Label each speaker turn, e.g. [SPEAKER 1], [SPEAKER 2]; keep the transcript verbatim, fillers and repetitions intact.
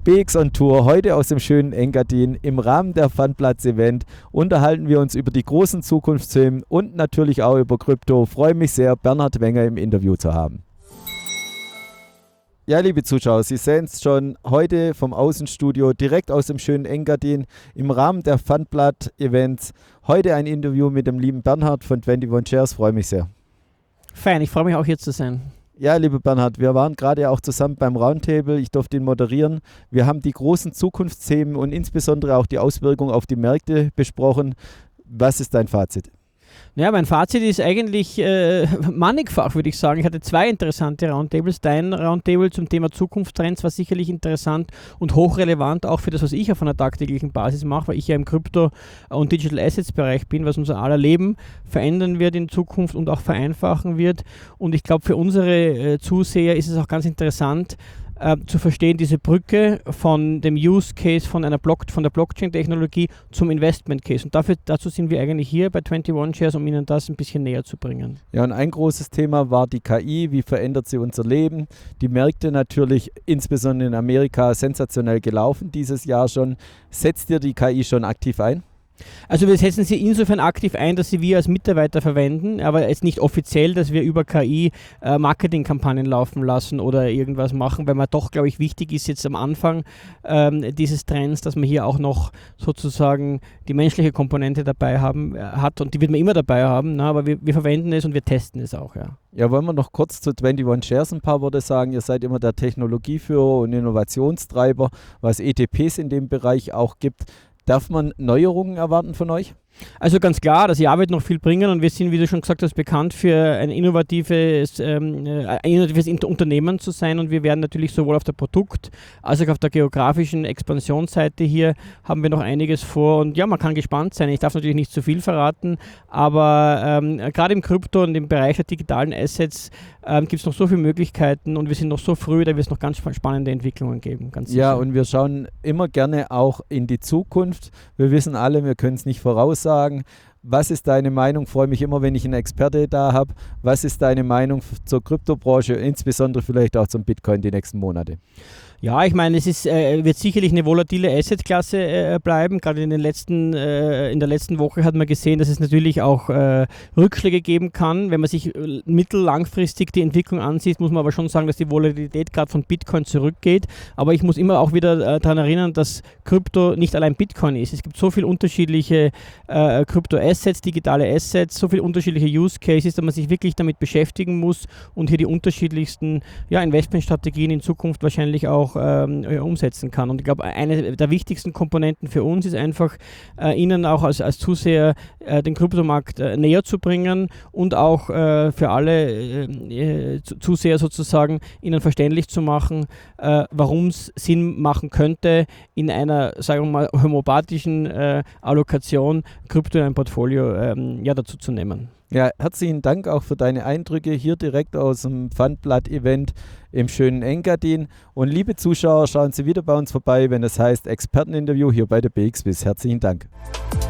[SPEAKER 1] B X on Tour, heute aus dem schönen Engadin. Im Rahmen der Fundplatz-Event unterhalten wir uns über die großen Zukunftsthemen und natürlich auch über Krypto. Freue mich sehr, Bernhard Wenger im Interview zu haben. Ja, liebe Zuschauer, Sie sehen es schon heute vom Außenstudio, direkt aus dem schönen Engadin, im Rahmen der Fundblatt-Events. Heute ein Interview mit dem lieben Bernhard von einundzwanzig Shares, freue mich sehr.
[SPEAKER 2] Fein, ich freue mich auch hier zu sein.
[SPEAKER 1] Ja, lieber Bernhard, wir waren gerade auch zusammen beim Roundtable, ich durfte ihn moderieren. Wir haben die großen Zukunftsthemen und insbesondere auch die Auswirkungen auf die Märkte besprochen. Was ist dein Fazit?
[SPEAKER 2] Ja, mein Fazit ist eigentlich äh, mannigfach, würde ich sagen. Ich hatte zwei interessante Roundtables. Dein Roundtable zum Thema Zukunftstrends war sicherlich interessant und hochrelevant auch für das, was ich auf einer tagtäglichen Basis mache, weil ich ja im Krypto- und Digital Assets Bereich bin, was unser aller Leben verändern wird in Zukunft und auch vereinfachen wird. Und ich glaube, für unsere äh, Zuseher ist es auch ganz interessant, Äh, zu verstehen, diese Brücke von dem Use Case von einer Block, von der Blockchain-Technologie zum Investment Case. Und dafür, dazu sind wir eigentlich hier bei einundzwanzig Shares, um Ihnen das ein bisschen näher zu bringen.
[SPEAKER 1] Ja, und ein großes Thema war die K I. Wie verändert sie unser Leben? Die Märkte natürlich, insbesondere in Amerika, sensationell gelaufen dieses Jahr schon. Setzt ihr die K I schon aktiv ein?
[SPEAKER 2] Also wir setzen sie insofern aktiv ein, dass sie wir als Mitarbeiter verwenden, aber es ist nicht offiziell, dass wir über K I äh, Marketingkampagnen laufen lassen oder irgendwas machen, weil man doch, glaube ich, wichtig ist jetzt am Anfang ähm, dieses Trends, dass man hier auch noch sozusagen die menschliche Komponente dabei haben, äh, hat und die wird man immer dabei haben, na, aber wir, wir verwenden es und wir testen es auch, ja.
[SPEAKER 1] Ja, wollen wir noch kurz zu einundzwanzig Shares ein paar Worte sagen. Ihr seid immer der Technologieführer und Innovationstreiber, was E T Ps in dem Bereich auch gibt. Darf man Neuerungen erwarten von euch?
[SPEAKER 2] Also ganz klar, das Jahr wird noch viel bringen und wir sind, wie du schon gesagt hast, bekannt für ein innovatives, ähm, ein innovatives Unternehmen zu sein und wir werden natürlich sowohl auf der Produkt- als auch auf der geografischen Expansionsseite hier haben wir noch einiges vor und ja, man kann gespannt sein. Ich darf natürlich nicht zu viel verraten, aber ähm, gerade im Krypto und im Bereich der digitalen Assets ähm, gibt es noch so viele Möglichkeiten und wir sind noch so früh, da wird es noch ganz spannende Entwicklungen geben. Ganz sicher.
[SPEAKER 1] Ja, und wir schauen immer gerne auch in die Zukunft. Wir wissen alle, wir können es nicht voraussagen. Sagen. Was ist deine Meinung? Ich freue mich immer, wenn ich einen Experte da habe. Was ist deine Meinung zur Kryptobranche, insbesondere vielleicht auch zum Bitcoin die nächsten Monate?
[SPEAKER 2] Ja, ich meine, es ist, äh, wird sicherlich eine volatile Assetklasse äh, bleiben. Gerade in, den letzten, äh, in der letzten Woche hat man gesehen, dass es natürlich auch äh, Rückschläge geben kann. Wenn man sich äh, mittel-langfristig die Entwicklung ansieht, muss man aber schon sagen, dass die Volatilität gerade von Bitcoin zurückgeht. Aber ich muss immer auch wieder äh, daran erinnern, dass Krypto nicht allein Bitcoin ist. Es gibt so viele unterschiedliche äh, Krypto-Assets, digitale Assets, so viele unterschiedliche Use Cases, dass man sich wirklich damit beschäftigen muss und hier die unterschiedlichsten ja, Investmentstrategien in Zukunft wahrscheinlich auch Ähm, umsetzen kann. Und ich glaube, eine der wichtigsten Komponenten für uns ist einfach, äh, Ihnen auch als, als Zuseher äh, den Kryptomarkt äh, näher zu bringen und auch äh, für alle äh, äh, Zuseher sozusagen Ihnen verständlich zu machen, äh, warum es Sinn machen könnte, in einer, sagen wir mal, homöopathischen äh, Allokation Krypto in ein Portfolio ähm, ja, dazu zu nehmen.
[SPEAKER 1] Ja, herzlichen Dank auch für deine Eindrücke hier direkt aus dem Fundblatt-Event im schönen Engadin. Und liebe Zuschauer, schauen Sie wieder bei uns vorbei, wenn es heißt Experteninterview hier bei der B X Wiss. Herzlichen Dank.